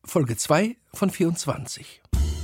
Folge 2 von 24.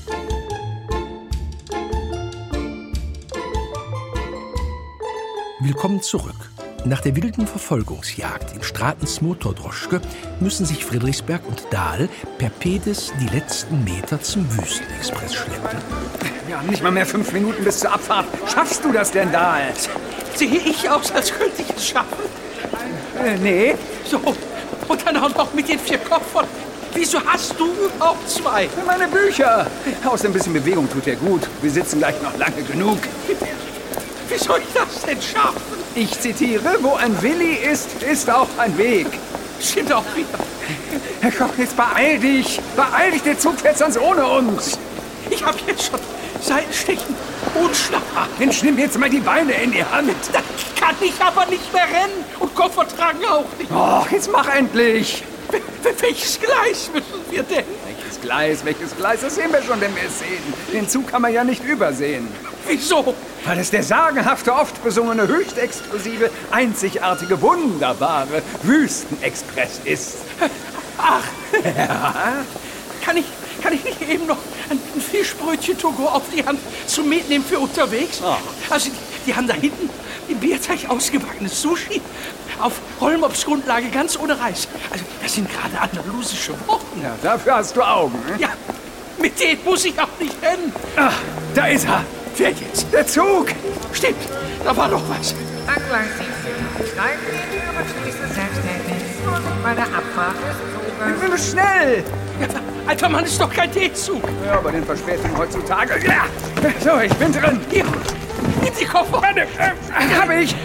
Willkommen zurück. Nach der wilden Verfolgungsjagd in Stratens Motordroschke müssen sich Friedrichsberg und Dahl per Pedes die letzten Meter zum Wüstenexpress schleppen. Wir haben nicht mal mehr 5 Minuten bis zur Abfahrt. Schaffst du das denn, Dahl? Sehe ich aus, als könnte ich es schaffen? Nee. So, und dann auch noch mit den 4 Koffern. Wieso hast du überhaupt 2? Meine Bücher. Außer ein bisschen Bewegung tut ja gut. Wir sitzen gleich noch lange genug. Wie soll ich das denn schaffen? Ich zitiere, wo ein Willi ist, ist auch ein Weg. Stimmt auch wieder. Herr Koch, jetzt beeil dich. Beeil dich, der Zug fährt sonst ohne uns. Ich habe jetzt schon Seitenstechen und Schlager. Mensch, nimm jetzt mal die Beine in die Hand. Da kann ich aber nicht mehr rennen. Und Koffer tragen auch nicht. Oh, jetzt mach endlich. Welches Gleis müssen wir denn? Welches Gleis? Das sehen wir schon, wenn wir es sehen. Den Zug kann man ja nicht übersehen. Wieso? Weil es der sagenhafte, oft besungene, höchst exklusive, einzigartige, wunderbare Wüstenexpress ist. Ach, Ja? kann ich nicht eben noch ein Fischbrötchen Togo auf die Hand zum Mitnehmen für unterwegs? Oh. Also, die haben da hinten im Bierteich ausgewachsenes Sushi. Auf Rollmops-Grundlage, ganz ohne Reis. Also, das sind gerade andalusische Wochen. Ja, dafür hast du Augen. Ne? Ja, mit denen muss ich auch nicht rennen. Ach, da ist er. Wer jetzt? Der Zug. Stimmt, da war doch was. An Gleis 17 Schneidlinie beschließt selbstständig und bei der Abfahrt des Zuges. Schnell. Ja, alter Mann, ist doch kein D-Zug. Ja, bei den Verspätungen heutzutage. Ja. So, ich bin drin. Hier, nimm die Koffer. Warte, hab ich.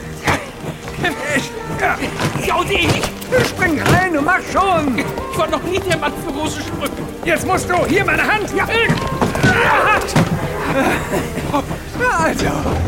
Ja, und ich. Spring rein und mach schon. Ich war noch nie der Mann für große Sprünge. Jetzt musst du. Hier, meine Hand. Ja. Also.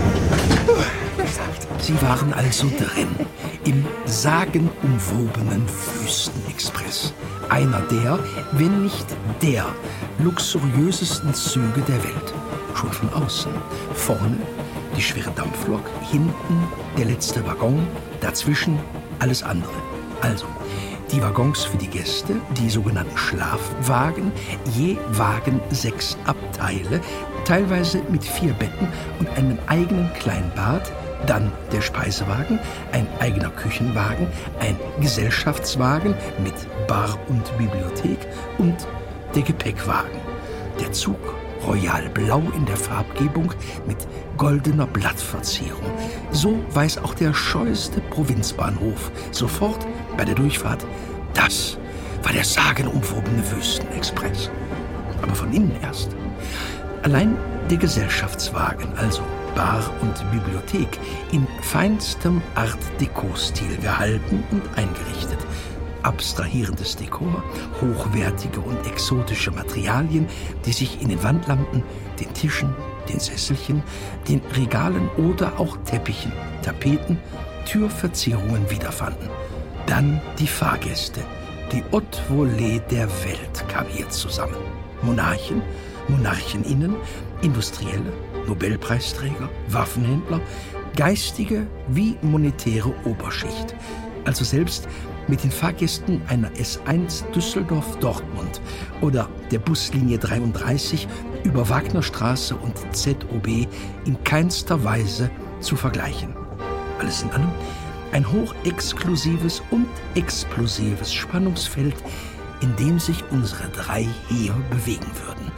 Sie waren also drin, im sagenumwobenen Wüstenexpress. Einer der, wenn nicht der, luxuriösesten Züge der Welt. Schon von außen. Vorne die schwere Dampflok, hinten der letzte Waggon, dazwischen alles andere. Also, die Waggons für die Gäste, die sogenannten Schlafwagen, je Wagen 6 Abteile, teilweise mit 4 Betten und einem eigenen Kleinbad, dann der Speisewagen, ein eigener Küchenwagen, ein Gesellschaftswagen mit Bar und Bibliothek und der Gepäckwagen. Der Zug royal blau in der Farbgebung mit goldener Blattverzierung. So weiß auch der scheueste Provinzbahnhof sofort bei der Durchfahrt, das war der sagenumwobene Wüstenexpress. Aber von innen erst. Allein der Gesellschaftswagen, also Bar und Bibliothek, in feinstem Art-Deco-Stil gehalten und eingerichtet. Abstrahierendes Dekor, hochwertige und exotische Materialien, die sich in den Wandlampen, den Tischen, den Sesselchen, den Regalen oder auch Teppichen, Tapeten, Türverzierungen wiederfanden. Dann die Fahrgäste. Die Haute Volée der Welt kam hier zusammen. Monarchen, Monarcheninnen, Industrielle, Nobelpreisträger, Waffenhändler, geistige wie monetäre Oberschicht. Also selbst mit den Fahrgästen einer S1 Düsseldorf-Dortmund oder der Buslinie 33 über Wagnerstraße und ZOB in keinster Weise zu vergleichen. Alles in allem ein hochexklusives und explosives Spannungsfeld, in dem sich unsere 3 hier bewegen würden.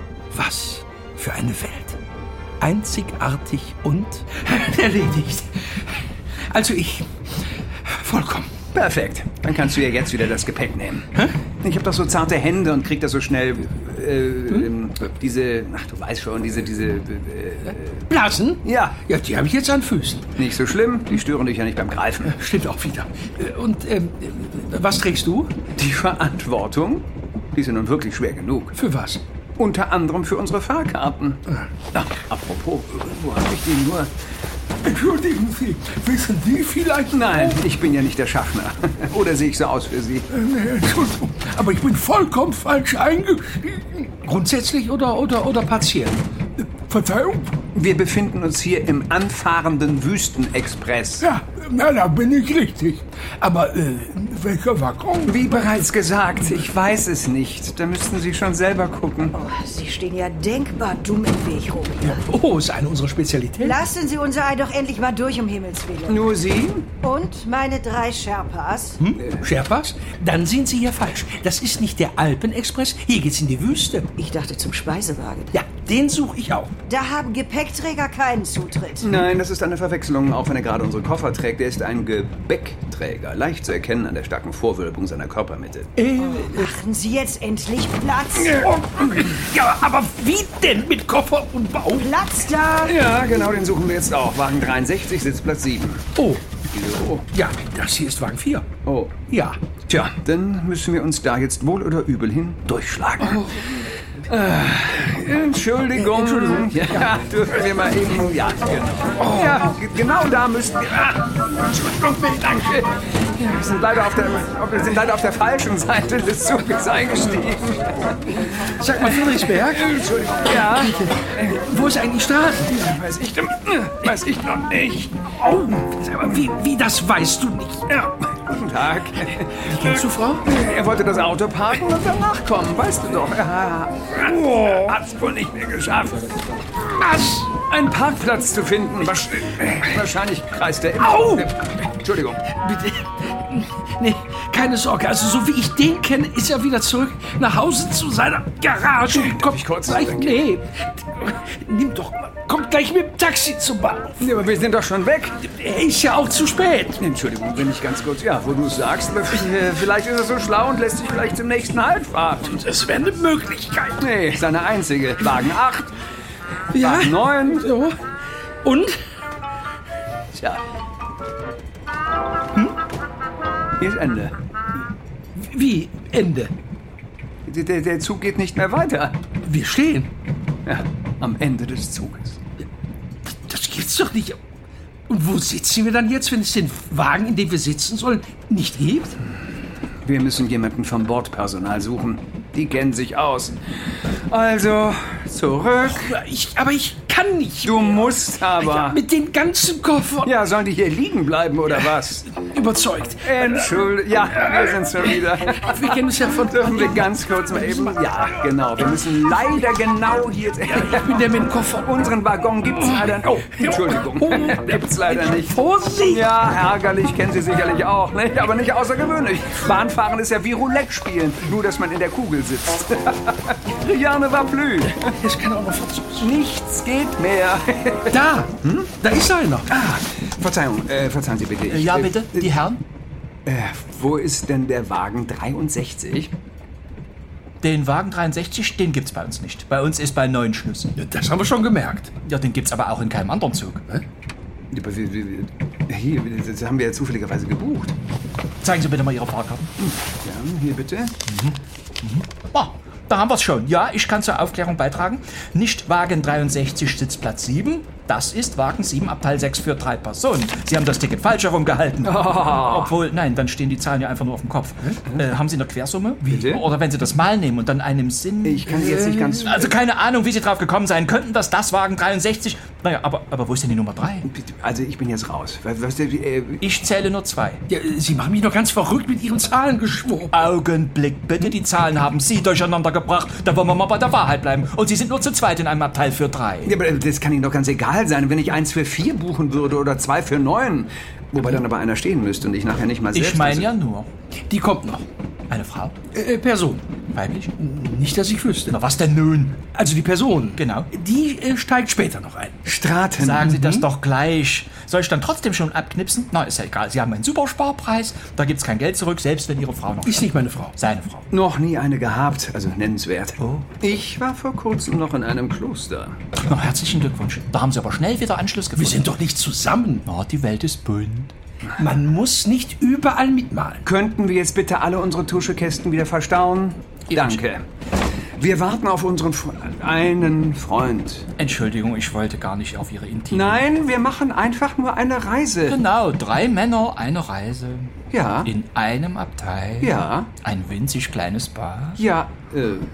Was für eine Welt. Einzigartig und Erledigt. Also ich. Vollkommen. Perfekt. Dann kannst du ja jetzt wieder das Gepäck nehmen. Hä? Ich habe doch so zarte Hände und krieg das so schnell. Diese. Ach, du weißt schon, diese. Blasen? Ja. Ja, die habe ich jetzt an Füßen. Nicht so schlimm. Die stören dich ja nicht beim Greifen. Stimmt auch wieder. Und was trägst du? Die Verantwortung? Die ist ja nun wirklich schwer genug. Für was? Unter anderem für unsere Fahrkarten. Ach, apropos, wo habe ich die nur? Entschuldigen Sie, wissen Sie vielleicht? Nein, ich bin ja nicht der Schaffner. Oder sehe ich so aus für Sie? Entschuldigung, aber ich bin vollkommen falsch eingestiegen. Grundsätzlich oder partiell? Verzeihung? Wir befinden uns hier im anfahrenden Wüstenexpress. Ja, Na, da bin ich richtig. Aber welcher Waggon? Wie bereits gesagt, ich weiß es nicht. Da müssten Sie schon selber gucken. Sie stehen ja denkbar dumm im Weg rum. Oh, ist eine unserer Spezialitäten. Lassen Sie unser Ei doch endlich mal durch, um Himmels Willen. Nur Sie? Und meine 3 Sherpas? Sherpas? Dann sind Sie hier falsch. Das ist nicht der Alpenexpress. Hier geht's in die Wüste. Ich dachte zum Speisewagen. Ja, den suche ich auch. Da haben Gepäckträger keinen Zutritt. Nein, das ist eine Verwechslung, auch wenn er gerade unsere Koffer trägt. Er ist ein Gebäckträger, leicht zu erkennen an der starken Vorwölbung seiner Körpermitte. Machen Sie jetzt endlich Platz. Ja, aber wie denn mit Koffer und Bauch? Platz da! Ja, genau, den suchen wir jetzt auch. Wagen 63, Sitzplatz 7. Oh, Wieso? ja, das hier ist Wagen 4. Oh, Ja. tja, dann müssen wir uns da jetzt wohl oder übel hin durchschlagen. Entschuldigung. Ja, dürfen wir mal eben... Ja, genau. Ja, genau da müssen wir... Entschuldigung, danke. Ja, wir sind leider auf der falschen Seite des Zuges eingestiegen. Sag mal, Friedrichsberg, Entschuldigung. Ja, wo ist eigentlich Straßen? weiß ich noch nicht. Oh, sag mal, wie das weißt du nicht? Ja. Guten Tag. Kennst du Frau? Er wollte das Auto parken und danach kommen, weißt du doch. Er hat's wohl nicht mehr geschafft. Was? Einen Parkplatz zu finden. Wahrscheinlich kreist er immer. Au! Entschuldigung. Bitte. Nee, keine Sorge. Also, so wie ich den kenne, ist er wieder zurück nach Hause zu seiner Garage. Darf ich kurz gleich. weg? Nee. Kommt gleich mit dem Taxi zum Bahnhof. Ja, aber wir sind doch schon weg. Er ist ja auch zu spät. Entschuldigung, wenn ich ganz kurz... Ja, wo du es sagst. Aber vielleicht ist er so schlau und lässt sich vielleicht zum nächsten Halt fahren. Das wäre eine Möglichkeit. Nee, seine einzige. Wagen 8. Ja. Wagen 9. So. Und? Tja. Hier ist Ende. Wie? Ende? Der Zug geht nicht mehr weiter. Wir stehen. Ja, am Ende des Zuges. Das gibt's doch nicht. Und wo sitzen wir dann jetzt, wenn es den Wagen, in dem wir sitzen sollen, nicht gibt? Wir müssen jemanden vom Bordpersonal suchen. Die kennen sich aus. Also, zurück. Aber ich kann nicht. Du musst aber. Ja, mit den ganzen Koffern. Ja, sollen die hier liegen bleiben oder was? Überzeugt. Entschuldigung. Ja, wir sind's schon wieder. Wir kennen es ja von... Dürfen wir ganz kurz mal eben... Ja, genau. Wir müssen leider genau hier... Ich bin der mit dem Koffer. Unseren Waggon gibt's leider nicht. Oh, Entschuldigung. Gibt's leider nicht. Vorsicht! Ja, ärgerlich, kennen Sie sicherlich auch, nicht? Aber nicht außergewöhnlich. Bahnfahren ist ja wie Roulette spielen, nur dass man in der Kugel sitzt. Rien ne va plus. Das kann auch noch Französisch. Nichts geht mehr. Da! Da ist einer. Verzeihung, verzeihen Sie bitte. Ja, bitte, die Herren? Wo ist denn der Wagen 63? Den Wagen 63, den gibt's bei uns nicht. Bei uns ist bei 9 Schluss. Das haben wir schon gemerkt. Ja, den gibt's aber auch in keinem anderen Zug. Hier, das haben wir ja zufälligerweise gebucht. Zeigen Sie bitte mal Ihre Fahrkarte. Ja, hier bitte. Ah, da haben wir es schon. Ja, ich kann zur Aufklärung beitragen. Nicht Wagen 63, Sitzplatz 7. Das ist Wagen 7, Abteil 6 für 3 Personen. Sie haben das Ticket falsch herumgehalten. Obwohl, nein, dann stehen die Zahlen ja einfach nur auf dem Kopf. Haben Sie eine Quersumme? Bitte? Oder wenn Sie das mal nehmen und dann einem Sinn... Ich kann jetzt nicht ganz... Also keine Ahnung, wie Sie drauf gekommen sein könnten, dass das Wagen 63... Naja, aber wo ist denn die Nummer 3? Also ich bin jetzt raus. Ich zähle nur 2. Ja, Sie machen mich doch ganz verrückt mit Ihren Zahlengeschwur. Augenblick, bitte. Die Zahlen haben Sie durcheinander gebracht. Da wollen wir mal bei der Wahrheit bleiben. Und Sie sind nur zu zweit in einem Abteil für 3. Ja, aber das kann Ihnen doch ganz egal sein, wenn ich 1 für 4 buchen würde oder 2 für 9. Wobei dann aber einer stehen müsste und ich nachher nicht mal selbst... Ich meine ja nur. Die kommt noch. Eine Frau? Person. Weiblich? Nicht, dass ich wüsste. Na, was denn nun? Also die Person. Genau. Die steigt später noch ein. Straten. Sagen Sie das doch gleich. Soll ich dann trotzdem schon abknipsen? Na, ist ja egal. Sie haben einen Supersparpreis. Da gibt's kein Geld zurück, selbst wenn Ihre Frau noch... Ist nicht meine Frau. Seine Frau. Noch nie eine gehabt, also nennenswert. Oh. Ich war vor kurzem noch in einem Kloster. Na, herzlichen Glückwunsch. Da haben Sie aber schnell wieder Anschluss gefunden. Wir sind doch nicht zusammen. Na, die Welt ist bunt. Man muss nicht überall mitmalen. Könnten wir jetzt bitte alle unsere Tuschekästen wieder verstauen? Danke. Wir warten auf unseren einen Freund. Entschuldigung, ich wollte gar nicht auf Ihre Intime... Nein, wir machen einfach nur eine Reise. Genau, 3 Männer, eine Reise. Ja. In einem Abteil. Ja. Ein winzig kleines Paar. Ja,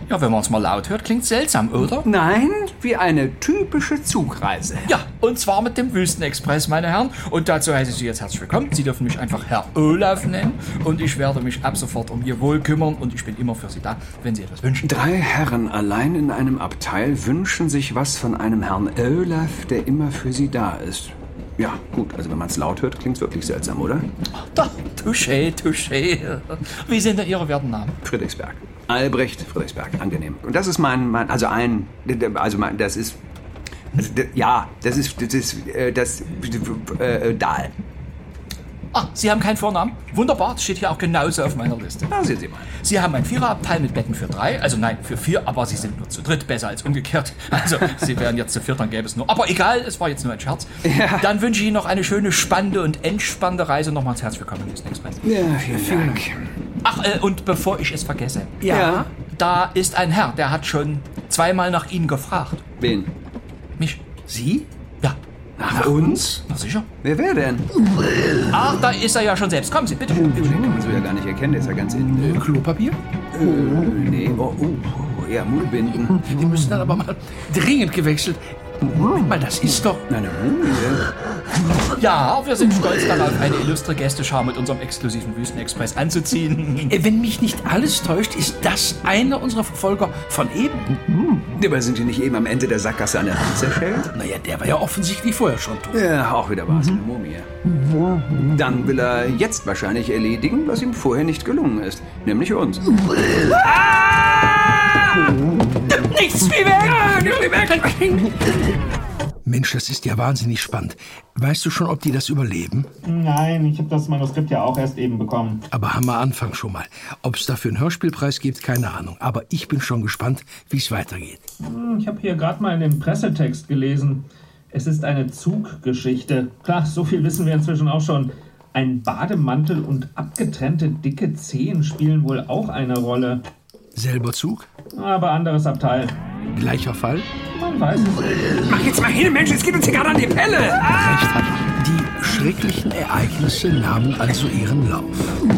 Ja, wenn man es mal laut hört, klingt seltsam, oder? Nein, wie eine typische Zugreise. Ja, und zwar mit dem Wüstenexpress, meine Herren. Und dazu heiße ich Sie jetzt herzlich willkommen. Sie dürfen mich einfach Herr Olaf nennen. Und ich werde mich ab sofort um Ihr Wohl kümmern. Und ich bin immer für Sie da, wenn Sie etwas wünschen. 3 Herren allein in einem Abteil wünschen sich was von einem Herrn Olaf, der immer für sie da ist. Ja, gut, also wenn man es laut hört, klingt es wirklich seltsam, oder? Da, touché, touché. Wie sind denn Ihre werten Namen? Friedrichsberg. Albrecht Friedrichsberg, angenehm. Und das ist Dahl. Ah, Sie haben keinen Vornamen? Wunderbar, das steht hier auch genauso auf meiner Liste. Da sehen Sie mal. Sie haben ein 4er-Abteil mit Betten für 3, also nein, für 4, aber Sie sind nur zu dritt, besser als umgekehrt. Also, Sie wären jetzt zu 4, dann gäbe es nur. Aber egal, es war jetzt nur ein Scherz. Ja. Dann wünsche ich Ihnen noch eine schöne, spannende und entspannende Reise. Nochmals herzlich willkommen im Wüstenexpress. Ja, vielen Dank. Ach, und bevor ich es vergesse. Ja. Da ist ein Herr, der hat schon 2-mal nach Ihnen gefragt. Wen? Mich. Sie? Ja. Nach uns? Na sicher. Wer denn? Ach, da ist er ja schon selbst. Kommen Sie, bitte. Den kann man so ja gar nicht erkennen, der ist ja ganz hinten. Klopapier? Nee, ja, Mullbinden. Die müssen dann aber mal dringend gewechselt. Moment mal, das ist doch... Eine Mumie. Ja, wir sind stolz darauf, eine illustre Gästeschar mit unserem exklusiven Wüstenexpress anzuziehen. Wenn mich nicht alles täuscht, ist das einer unserer Verfolger von eben. Aber sind die nicht eben am Ende der Sackgasse an der Hand zerschellt? Naja, der war ja offensichtlich vorher schon tot. Ja, auch wieder was, eine Mumie. Dann will er jetzt wahrscheinlich erledigen, was ihm vorher nicht gelungen ist. Nämlich uns. Nichts wie weg! Mensch, das ist ja wahnsinnig spannend. Weißt du schon, ob die das überleben? Nein, ich habe das Manuskript ja auch erst eben bekommen. Aber Hammer Anfang schon mal. Ob es dafür einen Hörspielpreis gibt, keine Ahnung. Aber ich bin schon gespannt, wie es weitergeht. Ich habe hier gerade mal in den Pressetext gelesen. Es ist eine Zuggeschichte. Klar, so viel wissen wir inzwischen auch schon. Ein Bademantel und abgetrennte dicke Zehen spielen wohl auch eine Rolle. Selber Zug? Aber anderes Abteil. Gleicher Fall? Man weiß es nicht. Mach jetzt mal hin, Mensch, es geht uns hier gerade an die Pelle. Recht hat. Die schrecklichen Ereignisse nahmen also ihren Lauf.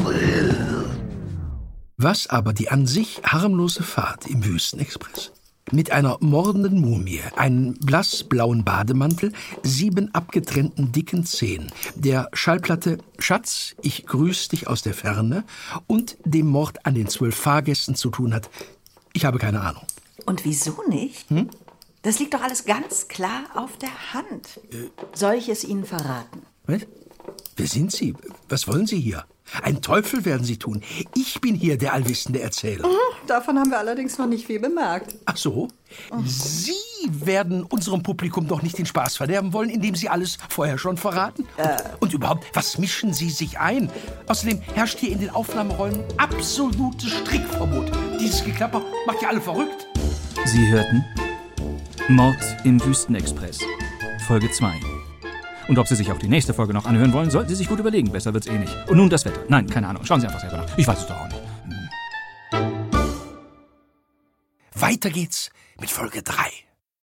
Was aber die an sich harmlose Fahrt im Wüstenexpress? Mit einer mordenden Mumie, einem blassblauen Bademantel, 7 abgetrennten dicken Zehen, der Schallplatte »Schatz, ich grüß dich aus der Ferne« und dem Mord an den 12 Fahrgästen zu tun hat, ich habe keine Ahnung. Und wieso nicht? Das liegt doch alles ganz klar auf der Hand. Soll ich es Ihnen verraten? Was? Wer sind Sie? Was wollen Sie hier? Ein Teufel werden Sie tun. Ich bin hier der allwissende Erzähler. Davon haben wir allerdings noch nicht viel bemerkt. Ach so? Sie werden unserem Publikum doch nicht den Spaß verderben wollen, indem Sie alles vorher schon verraten? Und überhaupt, was mischen Sie sich ein? Außerdem herrscht hier in den Aufnahmeräumen absolutes Strickverbot. Dieses Geklapper macht ja alle verrückt. Sie hörten Mord im Wüstenexpress, Folge 2. Und ob Sie sich auch die nächste Folge noch anhören wollen, sollten Sie sich gut überlegen. Besser wird's eh nicht. Und nun das Wetter. Nein, keine Ahnung. Schauen Sie einfach selber nach. Ich weiß es doch auch nicht. Weiter geht's mit Folge 3.